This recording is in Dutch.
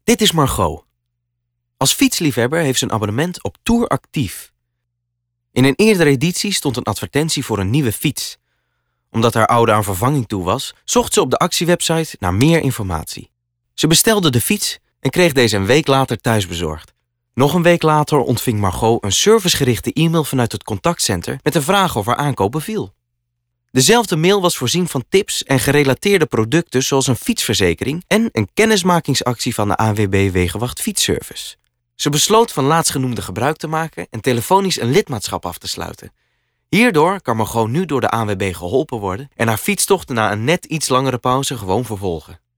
Dit is Margot. Als fietsliefhebber heeft ze een abonnement op Tour Actief. In een eerdere editie stond een advertentie voor een nieuwe fiets. Omdat haar oude aan vervanging toe was, zocht ze op de actiewebsite naar meer informatie. Ze bestelde de fiets en kreeg deze een week later thuisbezorgd. Nog een week later ontving Margot een servicegerichte e-mail vanuit het contactcenter met een vraag of haar aankoop beviel. Dezelfde mail was voorzien van tips en gerelateerde producten zoals een fietsverzekering en een kennismakingsactie van de ANWB Wegenwacht Fietsservice. Ze besloot van laatstgenoemde gebruik te maken en telefonisch een lidmaatschap af te sluiten. Hierdoor kan Margot nu door de ANWB geholpen worden en haar fietstocht na een net iets langere pauze gewoon vervolgen.